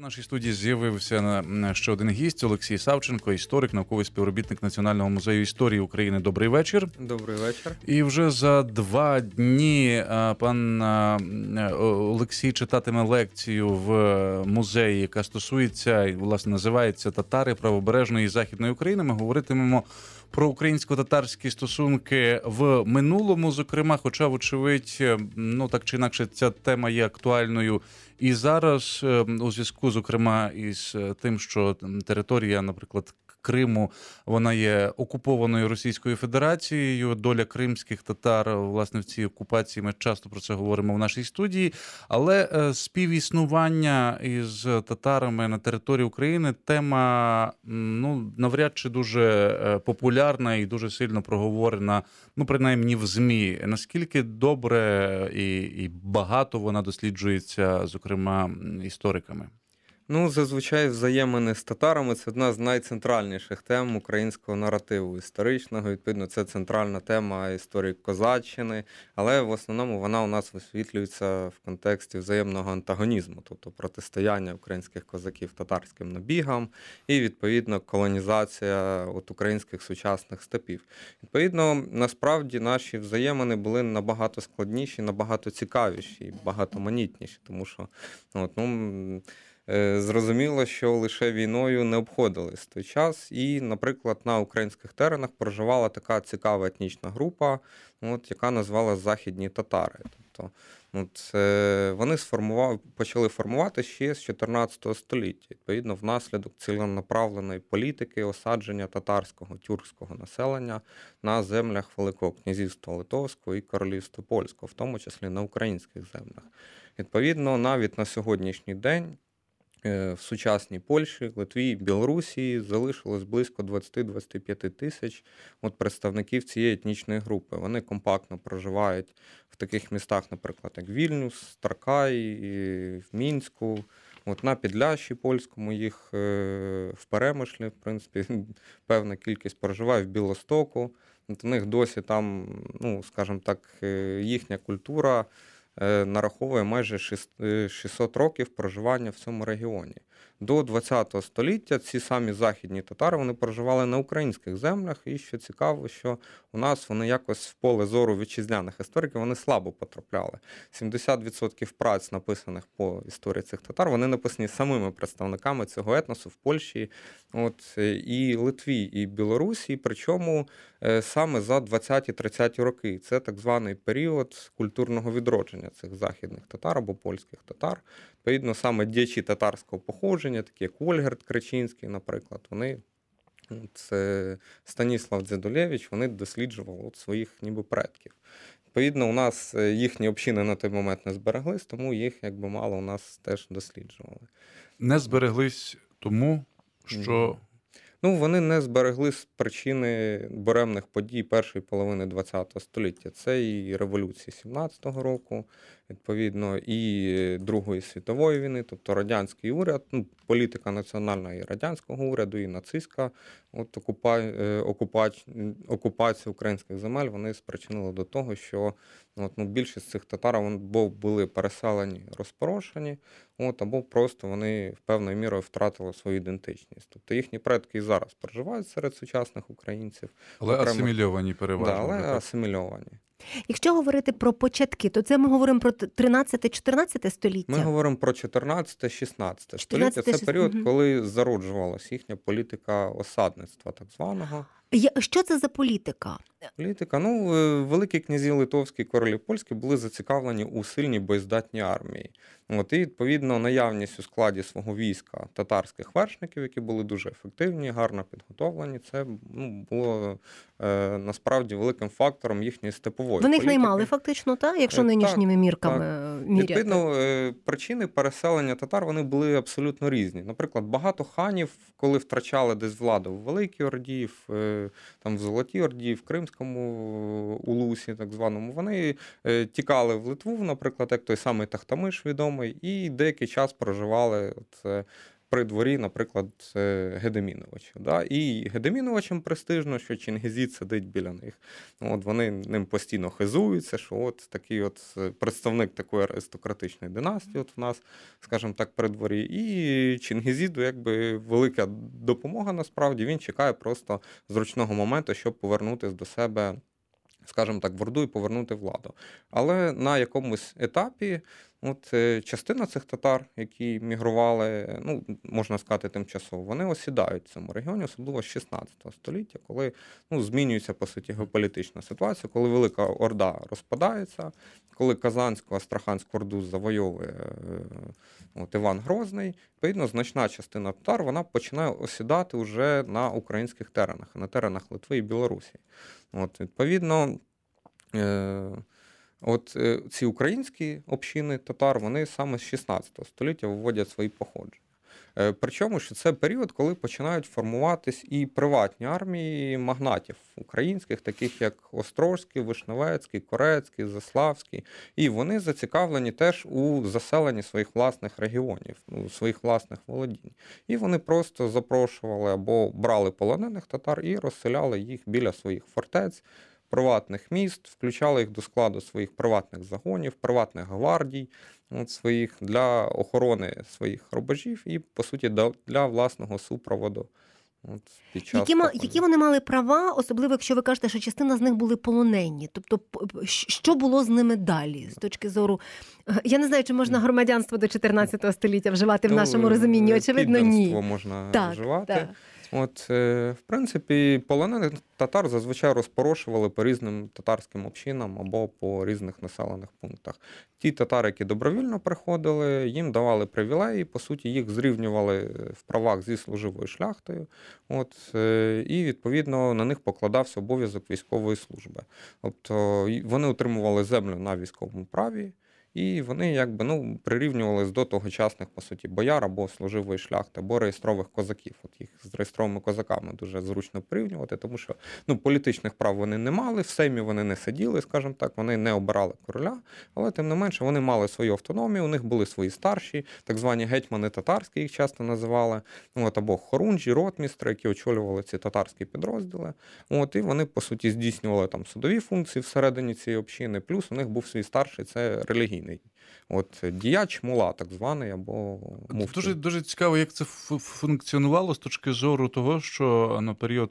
нашій студії з'явився ще один гість Олексій Савченко, історик, науковий співробітник Національного музею історії України. Добрий вечір. Добрий вечір. І вже за 2 дні пан Олексій читатиме лекцію в музеї, яка стосується, і, власне, називається «Татари правобережної і Західної України». Ми говоритимемо про українсько-татарські стосунки в минулому, зокрема, хоча, вочевидь, так чи інакше, ця тема є актуальною і зараз, у зв'язку, зокрема, із тим, що територія, наприклад, Криму, вона є окупованою Російською Федерацією. Доля кримських татар, власне, в цій окупації, ми часто про це говоримо в нашій студії. Але співіснування із татарами на території України тема, навряд чи дуже популярна і дуже сильно проговорена, принаймні в ЗМІ. Наскільки добре і багато вона досліджується, зокрема, істориками? Зазвичай взаємини з татарами – це одна з найцентральніших тем українського наративу історичного. Відповідно, це центральна тема історії козаччини, але в основному вона у нас висвітлюється в контексті взаємного антагонізму, тобто протистояння українських козаків татарським набігам і, відповідно, колонізація українських сучасних степів. Відповідно, насправді наші взаємини були набагато складніші, набагато цікавіші і багатоманітніші, тому що, зрозуміло, що лише війною не обходились той час. І, наприклад, на українських теренах проживала така цікава етнічна група, яка називалась «Західні татари». Тобто, вони почали формувати ще з 14 століття, відповідно, внаслідок ціленаправленої політики осадження татарського, тюркського населення на землях Великого князівства Литовського і Королівства Польського, в тому числі на українських землях. Відповідно, навіть на сьогоднішній день в сучасній Польщі, Литві, Білорусі залишилось близько 20-25 тисяч представників цієї етнічної групи. Вони компактно проживають в таких містах, наприклад, як Вільнюс, Таркай, в Мінську, на Підляшші польському, їх в Перемишлі, в принципі, певна кількість проживає в Білостоку. У них досі там, скажімо так, їхня культура нараховує майже 600 років проживання в цьому регіоні. До ХХ століття ці самі західні татари, вони проживали на українських землях, і що цікаво, що у нас вони якось в поле зору вітчизняних істориків, вони слабо потрапляли. 70% праць, написаних по історії цих татар, вони написані самими представниками цього етносу в Польщі, і Литві, і Білорусі, причому саме за 20-30 роки. Це так званий період культурного відродження цих західних татар або польських татар. Відповідно, саме діячі татарського походження, такі як Ольгерд Кречинський, наприклад, це Станіслав Дзедулєвич, вони досліджували своїх ніби предків. Відповідно, у нас їхні общини на той момент не збереглись, тому їх мало у нас теж досліджували. Не збереглись тому, що... Вони не зберегли з причини буремних подій першої половини ХХ століття. Це і революції 17-го року, відповідно, і Другої світової війни, тобто радянський уряд, політика національна і радянського уряду, і нацистська окупація українських земель, вони спричинили до того, що більшість цих татар або були переселені, розпорошені, або просто вони певною мірою втратили свою ідентичність. Тобто їхні предки і зараз проживають серед сучасних українців. Але асимільовані переважно. Але асимільовані. Якщо говорити про початки, то це ми говоримо про 13-14 століття? Ми говоримо про 14-16 століття. Це період, коли зароджувалася їхня політика осадництва, так званого. Що це за політика? Політика? Великі князі литовські і королі польські були зацікавлені у сильній боєздатній армії. І, відповідно, наявність у складі свого війська татарських вершників, які були дуже ефективні, гарно підготовлені, це було насправді великим фактором їхньої степової політики. Вони їх наймали фактично, так? Якщо нинішніми мірками міряти. Відповідно, причини переселення татар, вони були абсолютно різні. Наприклад, багато ханів, коли втрачали десь владу в Великій Орді, в Золотій Орді, в Кримському Улусі, так званому, вони тікали в Литву, наприклад, як той самий Тахтамиш відомий, і деякий час проживали при дворі, наприклад, Гедеміновича. Да? І Гедеміновичам престижно, що Чингізід сидить біля них. От вони ним постійно хизуються, що от такий от представник такої аристократичної династії от в нас, скажімо так, при дворі. І Чингізіду якби велика допомога насправді. Він чекає просто зручного моменту, щоб повернутися до себе, скажімо так, в Орду і повернути владу. Але на якомусь етапі частина цих татар, які мігрували, можна сказати, тимчасово, вони осідають в цьому регіоні, особливо з 16 століття, коли змінюється, по суті, геополітична ситуація, коли Велика Орда розпадається, коли Казанську, Астраханську Орду завойовує Іван Грозний, відповідно, значна частина татар, вона починає осідати вже на українських теренах, на теренах Литви і Білорусі. Відповідно, ці українські общини татар, вони саме з 16 століття виводять свої походження. Причому, що це період, коли починають формуватись і приватні армії магнатів українських, таких як Острозький, Вишневецький, Корецький, Заславський. І вони зацікавлені теж у заселенні своїх власних регіонів, своїх власних володінь. І вони просто запрошували або брали полонених татар і розселяли їх біля своїх фортець, приватних міст, включали їх до складу своїх приватних загонів, приватних гвардій своїх для охорони своїх рубежів і, по суті, для власного супроводу. Під час які вони мали права, особливо якщо ви кажете, що частина з них були полонені? Тобто, що було з ними далі, з точки зору... Я не знаю, чи можна громадянство до 14 століття вживати в нашому розумінні. Очевидно, ні. Підданство можна вживати. Так. В принципі, полонених татар зазвичай розпорошували по різним татарським общинам або по різних населених пунктах. Ті татари, які добровільно приходили, їм давали привілеї, по суті, їх зрівнювали в правах зі служивою шляхтою, і, відповідно, на них покладався обов'язок військової служби. Тобто вони отримували землю на військовому праві, і вони прирівнювалися до тогочасних, по суті, бояр або служивої шляхти, або реєстрових козаків. Їх з реєстровими козаками дуже зручно порівнювати, тому що політичних прав вони не мали, в Сеймі вони не сиділи, скажімо так, вони не обирали короля, але тим не менше вони мали свою автономію, у них були свої старші, так звані гетьмани татарські, їх часто називали, або хорунжі, ротмістри, які очолювали ці татарські підрозділи. І вони, по суті, здійснювали там судові функції всередині цієї общини, плюс у них був свій старший, це релігійний. Діяч, мула, так званий, або муфти. Дуже, дуже цікаво, як це функціонувало з точки зору того, що на період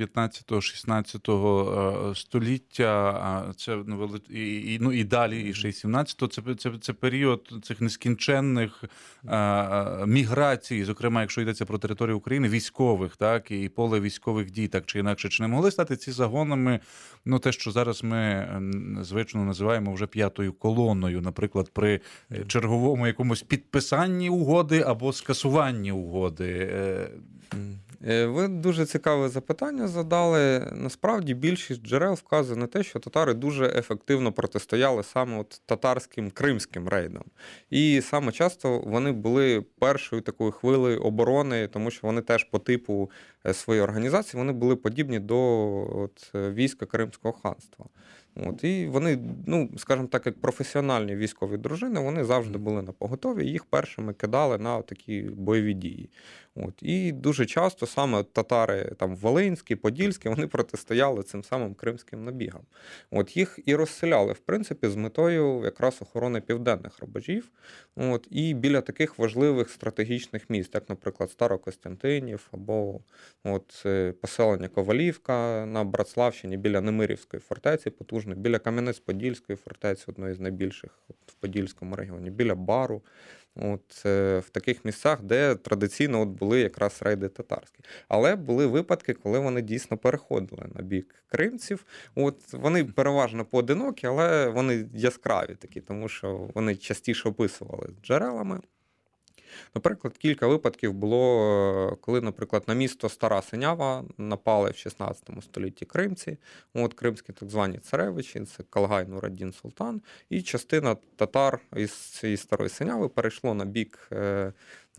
15-16 століття, це і далі, і ще й 17-го, це період цих нескінченних міграцій, зокрема, якщо йдеться про територію України, військових, так, і поле військових дій, так чи інакше, чи не могли стати ці загонами, те, що зараз ми звично називаємо вже п'ятою колоною, наприклад, при черговому якомусь підписанні угоди або скасуванні угоди. Ви дуже цікаве запитання задали. Насправді більшість джерел вказує на те, що татари дуже ефективно протистояли саме татарським кримським рейдам. І саме часто вони були першою такою хвилею оборони, тому що вони теж по типу своєї організації вони були подібні до війська Кримського ханства. І вони, скажімо так, як професіональні військові дружини, вони завжди були на поготові, їх першими кидали на такі бойові дії. І дуже часто саме татари волинські, подільські, вони протистояли цим самим кримським набігам. Їх і розселяли, в принципі, з метою якраз охорони південних рубежів. І біля таких важливих стратегічних міст, як, наприклад, Старокостянтинів, або поселення Ковалівка на Братславщині, біля Немирівської фортеці, потужної, біля Кам'янець-Подільської фортеці, одної з найбільших в Подільському регіоні, біля Бару. В таких місцях, де традиційно були якраз рейди татарські. Але були випадки, коли вони дійсно переходили на бік кримців. Вони переважно поодинокі, але вони яскраві такі, тому що вони частіше описували джерелами. Наприклад, кілька випадків було, коли, наприклад, на місто Стара Синява напали в 16 столітті кримці, кримські так звані царевичі, це Калгай Нураддін Султан, і частина татар із цієї Старої Синяви перейшло на бік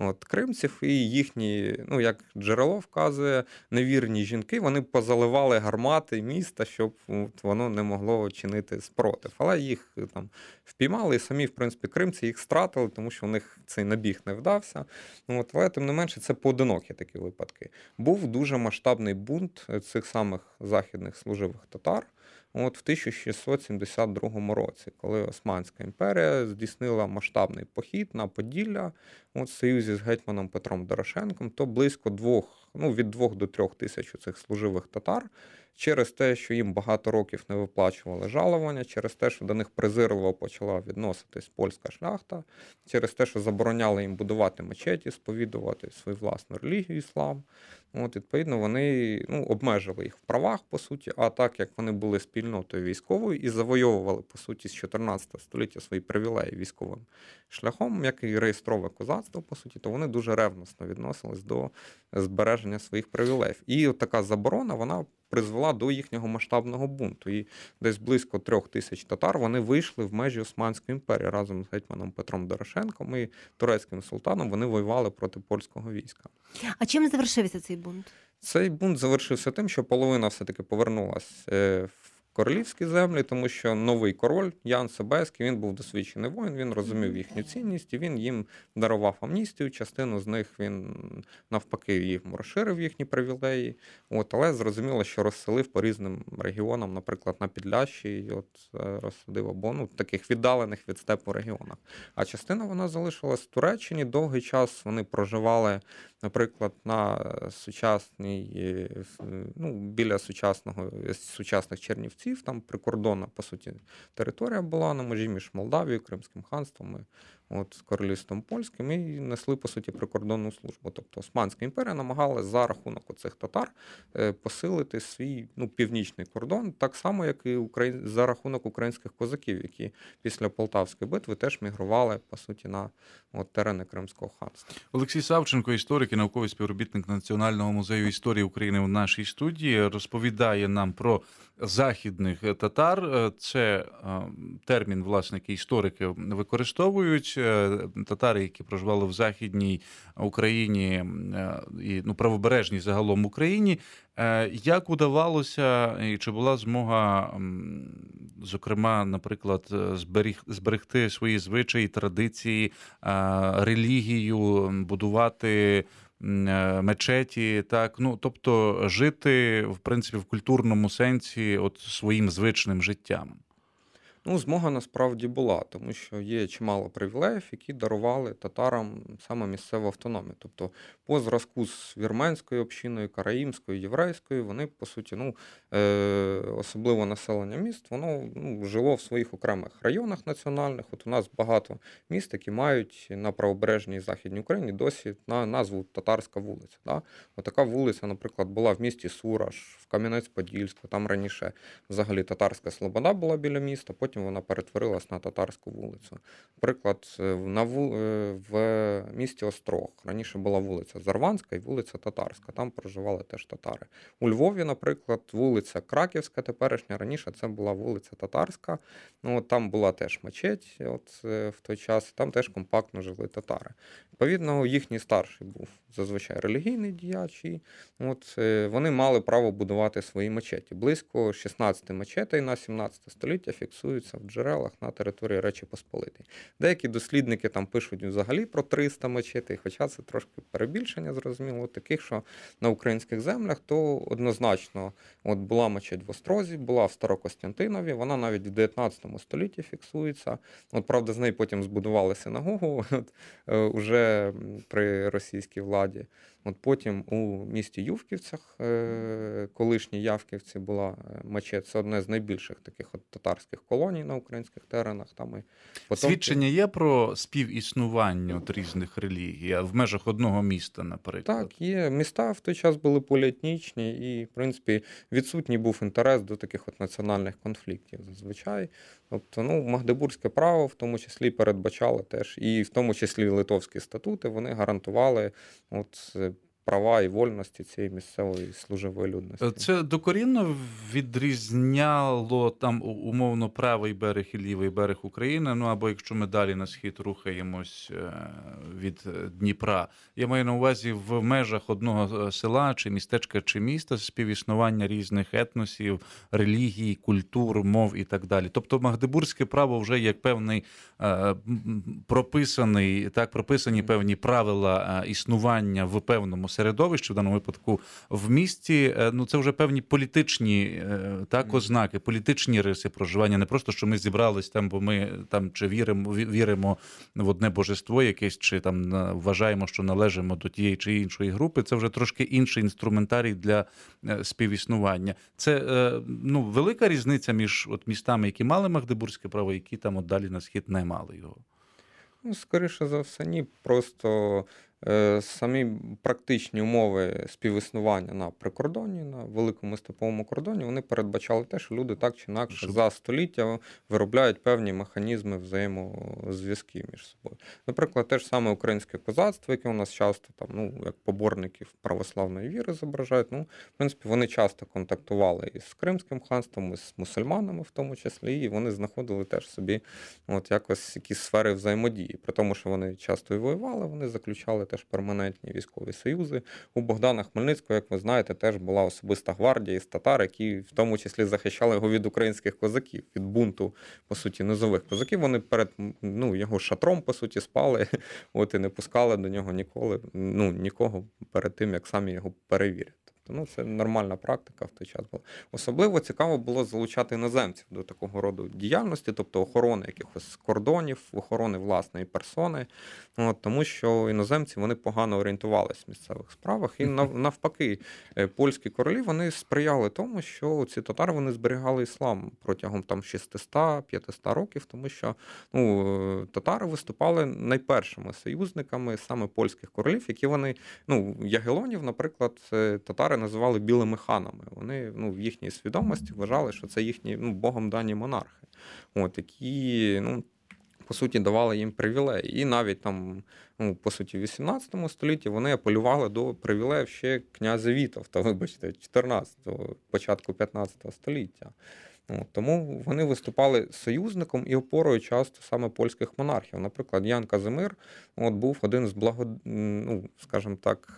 кримців, і їхні, як джерело вказує, невірні жінки, вони позаливали гармати міста, щоб воно не могло чинити спротив. Але їх там впіймали, і самі, в принципі, кримці їх стратили, тому що у них цей набіг не вдався. Але, тим не менше, це поодинокі такі випадки. Був дуже масштабний бунт цих самих західних служивих татар в 1672 році, коли Османська імперія здійснила масштабний похід на Поділля в союзі з гетьманом Петром Дорошенком, то близько від 2 до 3 тисяч цих служивих татар через те, що їм багато років не виплачували жалування, через те, що до них презирливо почала відноситись польська шляхта, через те, що забороняли їм будувати мечеті, сповідувати свою власну релігію іслам. Відповідно, вони обмежили їх в правах, по суті, а так як вони були спільнотою військовою і завойовували, по суті, з 14 століття свої привілеї військовим шляхом, як і реєстрове козацтво, по суті, то вони дуже ревносно відносились до збереження своїх привілеїв. І така заборона, вона призвела до їхнього масштабного бунту. І десь близько 3 тисяч татар вони вийшли в межі Османської імперії разом з гетьманом Петром Дорошенком і турецьким султаном. Вони воювали проти польського війська. А чим завершився цей бунт? Цей бунт завершився тим, що половина все-таки повернулась в королівські землі, тому що новий король Ян Собеський, він був досвідчений воїн, він розумів їхню цінність, і він їм дарував амністію, частину з них він навпаки їм розширив їхні привілеї, але зрозуміло, що розселив по різним регіонам, наприклад, на Підлящі, розсадив або таких віддалених від степу регіонах. А частина вона залишилась в Туреччині, довгий час вони проживали, наприклад, на сучасній, біля сучасних Чернівців, там прикордонна, по суті, територія була на межі між Молдавією, Кримським ханством і Королівством Польським, і несли, по суті, прикордонну службу. Тобто Османська імперія намагалась за рахунок оцих татар посилити свій північний кордон, так само, як і за рахунок українських козаків, які після Полтавської битви теж мігрували, по суті, на терени Кримського ханства. Олексій Савченко, історик і науковий співробітник Національного музею історії України в нашій студії, розповідає нам про західних татар. Це термін, власне, який історики використовують. Татари, які проживали в Західній Україні і правобережній загалом Україні. Як удавалося, і чи була змога, зокрема, наприклад, зберегти свої звичаї, традиції, релігію, будувати мечеті, так, тобто жити, в принципі, в культурному сенсі своїм звичним життям? Змога насправді була, тому що є чимало привілеїв, які дарували татарам саме місцеву автономію. Тобто по зразку з вірменською общиною, караїмською, єврейською, вони, по суті, особливо населення міст, воно жило в своїх окремих районах національних. У нас багато міст, які мають на правобережній Західній Україні досі назву Татарська вулиця. Да? Така вулиця, наприклад, була в місті Сураж, в Кам'янець-Подільську, там раніше взагалі Татарська Слобода була біля міста, потім вона перетворилась на Татарську вулицю. Наприклад, в місті Острог раніше була вулиця Зарванська і вулиця Татарська, там проживали теж татари. У Львові, наприклад, вулиця Краківська теперішня, раніше це була вулиця Татарська, там була теж мечеть в той час, там теж компактно жили татари. Відповідно, їхній старший був зазвичай релігійний діяч, і вони мали право будувати свої мечеті. Близько 16 мечетей на 17 століття фіксуються в джерелах на території Речі Посполитої. Деякі дослідники там пишуть взагалі про 300 мечетей, хоча це трошки перебільшення, зрозуміло, таких, що на українських землях, то однозначно була мечеть в Острозі, була в Старокостянтинові, вона навіть в 19 столітті фіксується. Правда, з неї потім збудували синагогу уже при російській владі. Потім у місті Ювківцях, колишній Явківці, була мечеть. Це одне з найбільших таких татарських колоній на українських теренах. Там і потім... Свідчення є про співіснування різних релігій в межах одного міста, наприклад? Так, є. Міста в той час були поліетнічні і, в принципі, відсутній був інтерес до таких національних конфліктів зазвичай. Тобто, Магдебурзьке право в тому числі передбачало теж, і в тому числі литовські статути, вони гарантували права і вольності цієї місцевої служивої людності. Це докорінно відрізняло там умовно правий берег і лівий берег України, ну або якщо ми далі на схід рухаємось від Дніпра. Я маю на увазі в межах одного села, чи містечка, чи міста співіснування різних етносів, релігій, культур, мов і так далі. Тобто магдебурзьке право вже як певний прописані певні правила існування в певному середовищі, в даному випадку в місті, ну це вже певні політичні ознаки, політичні риси проживання. Не просто, що ми зібрались там, бо ми там чи віримо в одне божество якесь, чи там вважаємо, що належимо до тієї чи іншої групи. Це вже трошки інший інструментарій для співіснування. Це велика різниця між містами, які мали магдебурзьке право, які там от далі на схід не мали його. Ну, скоріше за все, ні. Просто самі практичні умови співіснування на прикордонні, на великому степовому кордоні, вони передбачали те, що люди так чи інакше за століття виробляють певні механізми взаємозв'язків між собою. Наприклад, те ж саме українське козацтво, яке у нас часто там, як поборників православної віри зображають, в принципі, вони часто контактували із Кримським ханством, із мусульманами в тому числі, і вони знаходили теж собі якось якісь сфери взаємодії. При тому, що вони часто і воювали, вони заключали теж перманентні військові союзи. У Богдана Хмельницького, як ви знаєте, теж була особиста гвардія із татар, які в тому числі захищали його від українських козаків, від бунту, по суті, низових козаків. Вони перед його шатром, по суті, спали, і не пускали до нього нікого перед тим, як самі його перевірять. Це нормальна практика в той час була. Особливо цікаво було залучати іноземців до такого роду діяльності, тобто охорони якихось кордонів, охорони власної персони, тому що іноземці, вони погано орієнтувалися в місцевих справах. І навпаки, польські королі, вони сприяли тому, що ці татари, вони зберігали іслам протягом 600-500 років, тому що татари виступали найпершими союзниками саме польських королів, які вони, Ягелонів, наприклад, татари називали білими ханами. Вони в їхній свідомості вважали, що це їхні богом дані монархи, які по суті давали їм привілеї. І навіть там, по суті, в 18 столітті вони апелювали до привілеїв ще князя Вітовта, вибачте, 14-го, початку 15 століття. Тому вони виступали союзником і опорою часто саме польських монархів. Наприклад, Ян Казимир був один з скажімо так,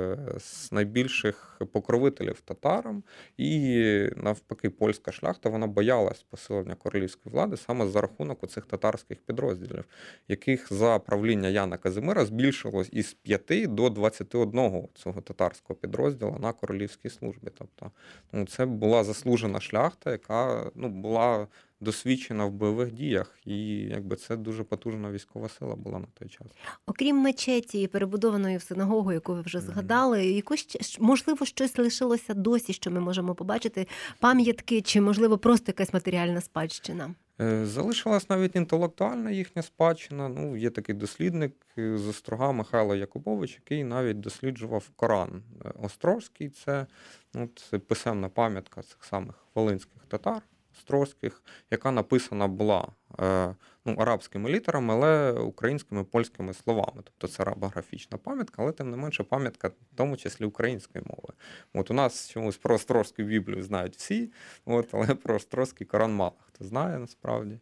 з найбільших покровителів татарам. І навпаки, польська шляхта, вона боялась посилення королівської влади саме за рахунок оцих татарських підрозділів, яких за правління Яна Казимира збільшилось із 5 до 21 цього татарського підрозділу на королівській службі. Тобто це була заслужена шляхта, яка була досвідчена в бойових діях, і це дуже потужна військова сила була на той час. Окрім мечеті, перебудованої в синагогу, яку ви вже згадали, можливо, щось лишилося досі, що ми можемо побачити, пам'ятки, чи, можливо, просто якась матеріальна спадщина? Залишилась навіть інтелектуальна їхня спадщина. Є такий дослідник з Острога Михайло Якубович, який навіть досліджував Коран Острозький. Це писемна пам'ятка цих самих волинських татар острозьких, яка написана була арабськими літерами, але українськими, польськими словами. Тобто це арабографічна пам'ятка, але тим не менше пам'ятка, в тому числі української мови. У нас чомусь про Острозьку Біблію знають всі, але про Острозький Коран мало хто знає насправді.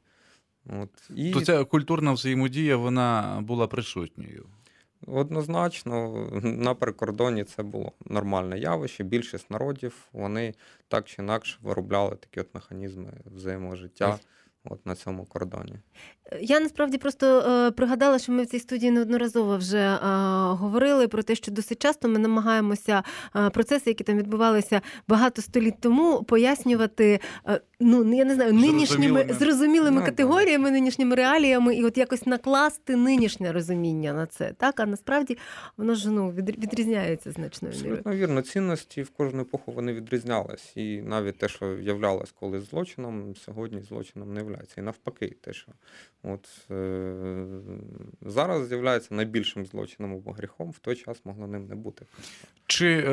То ця культурна взаємодія, вона була присутньою? Однозначно, на прикордоні це було нормальне явище. Більшість народів, вони так чи інакше виробляли такі механізми взаєможиття на цьому кордоні. Я насправді просто пригадала, що ми в цій студії неодноразово вже говорили про те, що досить часто ми намагаємося процеси, які там відбувалися багато століть тому, пояснювати, я не знаю, нинішніми зрозумілими категоріями, нинішніми реаліями, і якось накласти нинішнє розуміння на це. Так, а насправді воно ж відрізняється значною мірою. Абсолютно вірно. Цінності в кожну епоху вони відрізнялись. І навіть те, що являлось колись злочином, сьогодні злочином не являється. з'являється. І навпаки, те, що зараз з'являється найбільшим злочином або гріхом, в той час могло ним не бути. Чи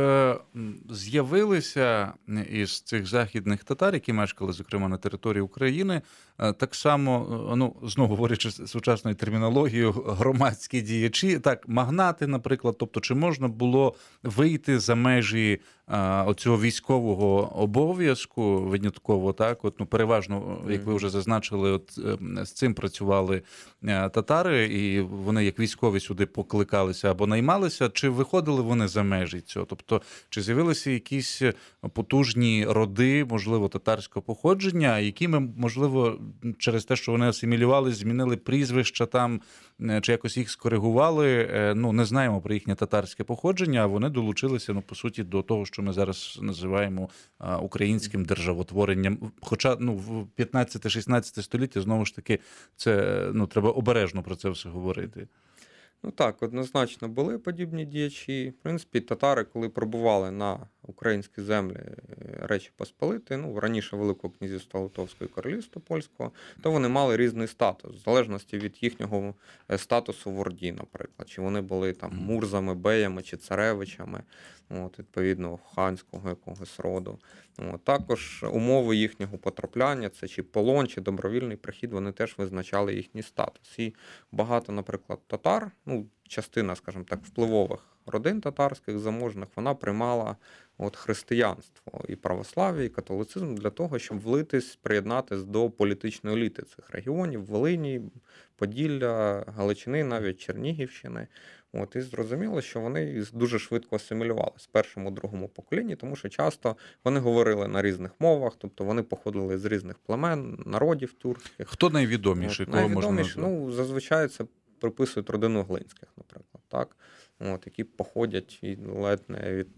з'явилися із цих західних татар, які мешкали, зокрема, на території України, так само, знову говорячи сучасною термінологією, громадські діячі, так, магнати, наприклад, тобто чи можна було вийти за межі оцього військового обов'язку винятково, так, переважно, як ви вже зазначили, з цим працювали татари, і вони як військові сюди покликалися або наймалися, чи виходили вони за межі цього? Тобто, чи з'явилися якісь потужні роди, можливо, татарського походження, які ми, можливо, через те, що вони асимілювали, змінили прізвища там, чи якось їх скоригували, не знаємо про їхнє татарське походження, а вони долучилися, по суті, до того, що ми зараз називаємо українським державотворенням. Хоча, в 15-16 столітті, знову ж таки, це, треба обережно про це все говорити. Так, однозначно були подібні діячі. В принципі, татари, коли пробували на українські землі Речі Посполитої, раніше Великого князівства Литовського і Королівства Польського, то вони мали різний статус, в залежності від їхнього статусу в Орді, наприклад. Чи вони були там мурзами, беями чи царевичами, відповідно, ханського якогось роду. Також умови їхнього потрапляння, це чи полон, чи добровільний прихід, вони теж визначали їхній статус. І багато, наприклад, татар, частина, скажімо так, впливових родин татарських заможних, вона приймала християнство і православ'я, і католицизм для того, щоб влитись, приєднатись до політичної еліти цих регіонів, Волині, Поділля, Галичини, навіть Чернігівщини. І зрозуміло, що вони дуже швидко асимілювалися в першому, другому поколінні, тому що часто вони говорили на різних мовах, тобто вони походили з різних племен, народів тюркських. Хто найвідоміший? Кого можна назвати? Зазвичай це приписують родину Глинських, наприклад, так? Які походять ледь не від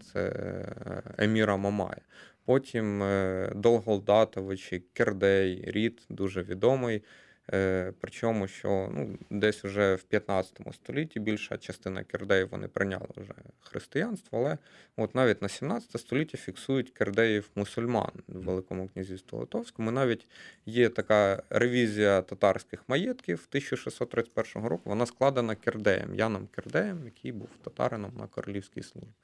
еміра Мамая. Потім Долголдатович і Кердей, рід дуже відомий. Причому, що десь вже в 15 столітті більша частина кердеїв вони прийняли вже християнство, але навіть на 17 столітті фіксують кердеїв-мусульман в Великому князівстві Литовському. Навіть є така ревізія татарських маєтків 1631 року, вона складена кердеєм, Яном Кердеєм, який був татарином на королівській службі.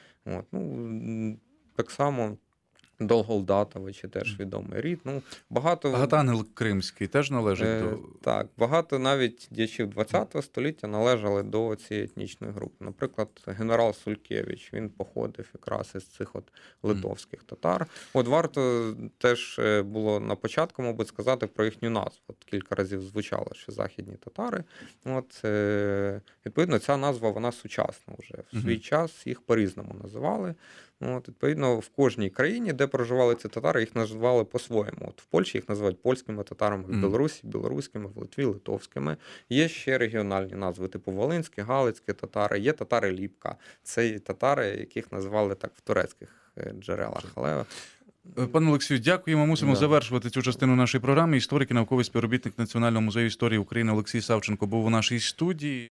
Так само Долголдатовичі теж відомий рід. Гатангел Кримський теж належить до... Так, багато навіть діячів ХХ століття належали до цієї етнічної групи. Наприклад, генерал Сулькевич, він походив якраз із цих литовських татар. Варто теж було на початку, мабуть, сказати про їхню назву. Кілька разів звучало, що західні татари. Відповідно, ця назва, вона сучасна вже. В свій час їх по-різному називали. Відповідно, в кожній країні, де проживали ці татари, їх називали по-своєму. В Польщі їх називають польськими татарами, в Білорусі – білоруськими, в Литві – литовськими. Є ще регіональні назви, типу волинські, галицькі татари, є татари Ліпка. Це татари, яких називали так в турецьких джерелах. Але... Пане Олексію, дякуємо. Мусимо завершувати цю частину нашої програми. Історик і науковий співробітник Національного музею історії України Олексій Савченко був у нашій студії.